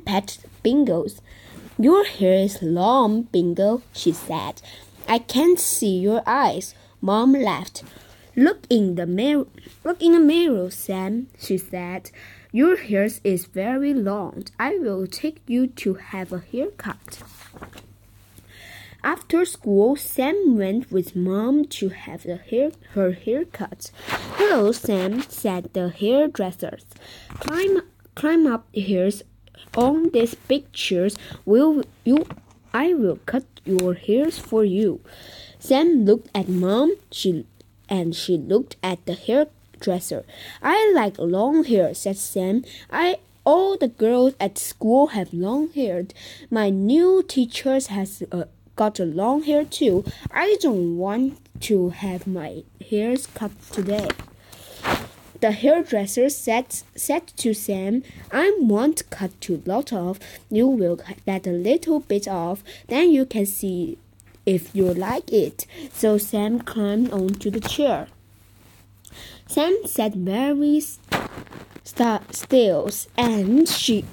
pet Bingo's. "Your hair is long, Bingo," she said. "I can't see your eyes." Mom laughed. Look in the mirror, Sam," she said. "Your hair is very long. I will take you to have a haircut." After school, Sam went with Mom to have her hair cut. "Hello, Sam," said the hairdresser. Climb up here on these big chairs. I will cut your hairs for you." Sam looked at Mom, and she looked at the hairdresser. "I like long hair," said Sam. All the girls at school have long hair. My new teacher has got a long hair too. I don't want to have my hairs cut today." The hairdresser said to Sam, "I won't cut too lot off. You will let a little bit off. Then you can see if you like it." So Sam climbed onto the chair. Sam sat very still, and she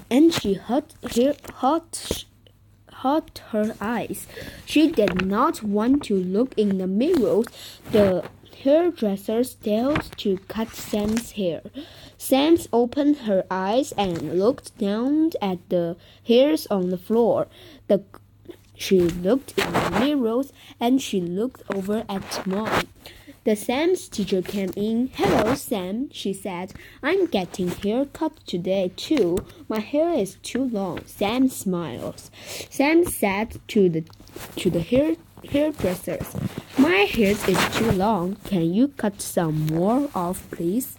hurt her eyes. She did not want to look in the mirror. The hairdresser started to cut Sam's hair. Sam opened her eyes and looked down at the hairs on the floor. She looked in the mirror and she looked over at Mom. The Sam's teacher came in. "Hello, Sam," she said. "I'm getting haircut today too. My hair is too long." Sam smiles. Sam said to the hairdresser, "My hair is too long. Can you cut some more off, please?"